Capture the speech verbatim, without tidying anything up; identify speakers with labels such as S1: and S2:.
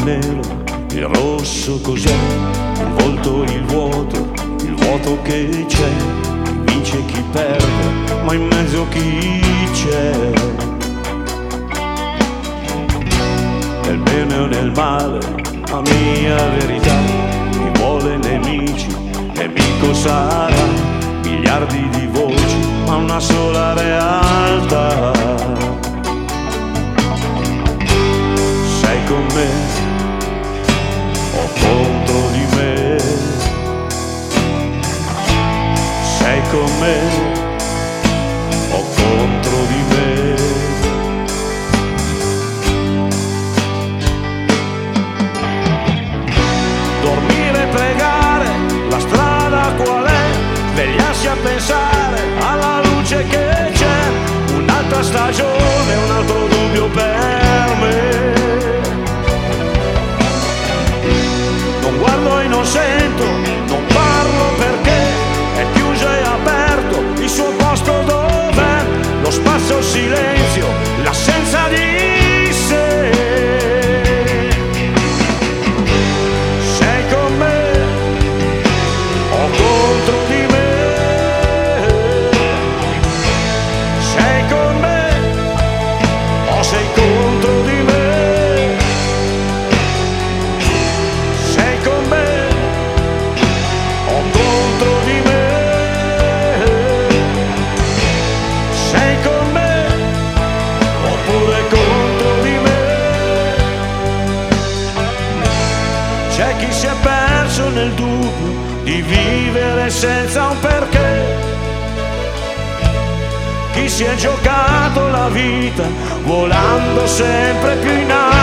S1: nero, il rosso cos'è? Il volto, il vuoto, il vuoto che c'è. Vince chi perde, ma in mezzo chi c'è? Nel bene o nel male, la mia verità. Chi vuole nemici, nemico sarà. Miliardi di voci, ma una sola realtà. Sei con me o contro di me? Sei con me o contro di me? Dormire e pregare, la strada qual è? Svegliarsi a pensare alla luce che c'è. Un'altra stagione, un altro dubbio per me. Non guardo e non sento, non parlo perché è chiuso e aperto il suo posto dov'è? Lo spazio, il silenzio, l'assenza di sé. Sei con me o contro di me? Sei con me o sei contro di me? Sei con me o contro di me? Sei con me oppure contro di me? C'è chi si è perso nel dubbio di vivere senza un perché. Chi si è giocato la vita volando sempre più in alto.